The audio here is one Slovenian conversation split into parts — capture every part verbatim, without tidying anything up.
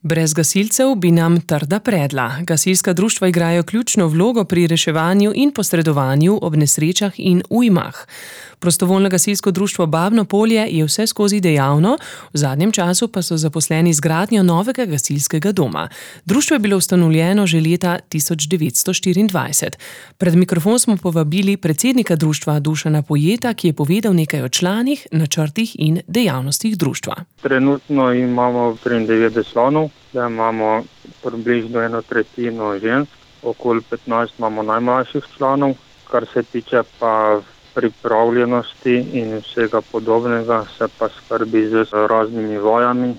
Brez gasilcev bi nam trda predla. Gasilska društva igrajo ključno vlogo pri reševanju in posredovanju ob nesrečah in ujmah. Prostovoljno gasilsko društvo Babno Polje je vseskozi dejavno, v zadnjem času pa so zaposleni z gradnjo novega gasilskega doma. Društvo je bilo ustanovljeno že leta tisoč devetsto štiriindvajset. Pred mikrofon smo povabili predsednika društva Dušana Pojeta, ki je povedal nekaj o članih, načrtih in dejavnostih društva. Trenutno imamo triindevetdeset članov, da imamo približno eno tretjino žensk, okoli petnajst imamo najmlajših članov, kar se tiče pa pripravljenosti in vsega podobnega, se pa skrbi z raznimi vajami,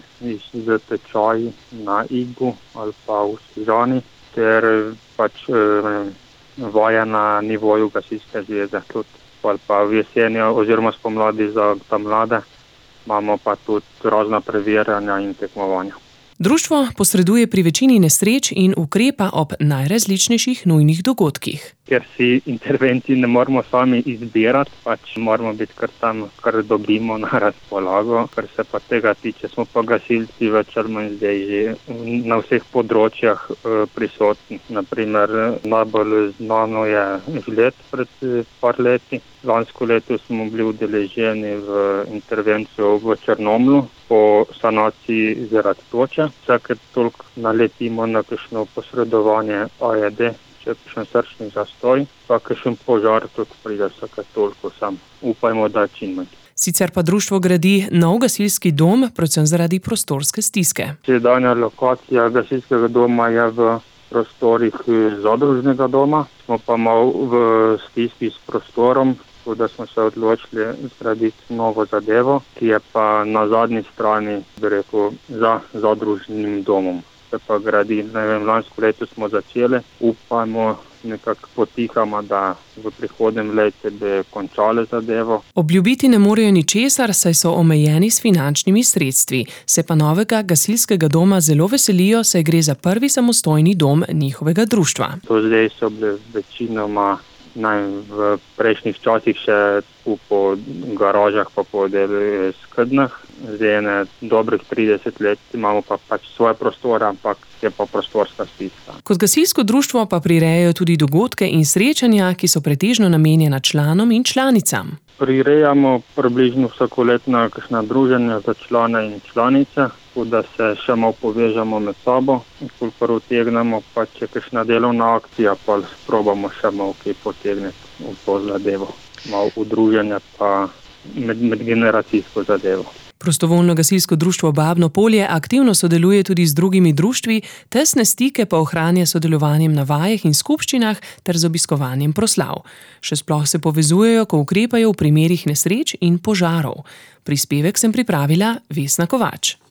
z tečaji na Igu ali pa v Sežani, ter pač eh, vaja na nivoju gasilske zveze, tudi ali pa v jeseni oziroma spomladi za ta mlade, imamo pa tudi razna preverjanja in tekmovanja. Društvo posreduje pri večini nesreč in ukrepa ob najrazličnejših nujnih dogodkih. Ker si intervencij ne moramo sami izbirati, pač moramo biti kar tam, kar dobimo na razpolago. Kar se pa tega tiče, smo pa gasilci več ali manj zdaj že na vseh področjah eh, prisotni. Naprimer, najbolj znano je žled pred par leti. Lansko leto smo bili udeleženi v intervencijo v Črnomlju po sanaciji zaradi toče. Vsake toliko naletimo na kakšno posredovanje A E D, če je kakšen srčni zastoj, pa kakšen požar tudi pride vsake toliko sam. Upajmo, da čim manj. Sicer pa društvo gradi nov gasilski dom, predvsem zaradi prostorske stiske. Sedanja lokacija gasilskega doma je v prostorih zadružnega doma, smo pa malo v stiski s prostorom, tako da smo se odločili zgraditi novo zadevo, ki je pa na zadnji strani, bi rekel, za zadružnim domom. Se pa gradi, ne vem, lansko leto smo začeli, upajmo nekako potihamo, da v prihodnjem letu bi končali zadevo. Obljubiti ne morejo ničesar, saj so omejeni s finančnimi sredstvi. Se pa novega gasilskega doma zelo veselijo, saj gre za prvi samostojni dom njihovega društva. To zdaj so bile večinoma naj, v prejšnjih časih še po garažah pa po delu skednah. Zdaj ene dobrih trideset let imamo pa pač svoje prostore, ampak je pa prostorska stiska. Kot gasilsko društvo pa prirejajo tudi dogodke in srečanja, ki so pretežno namenjena članom in članicam. Prirejamo približno vsakoletna kakšna druženja za člane in članice, da se še malo povežemo med sabo, kolikor utegnemo, pa če kakšna delovna akcija, pa probamo še malo kaj potegniti v to zadevo. Malo udruženja pa med, medgeneracijsko zadevo. Prostovoljno gasilsko društvo Babno Polje aktivno sodeluje tudi z drugimi društvi, tesne stike pa ohranja sodelovanjem na vajah in skupščinah ter z obiskovanjem proslav. Še sploh se povezujejo, ko ukrepajo v primerih nesreč in požarov. Prispevek sem pripravila Vesna Kovač.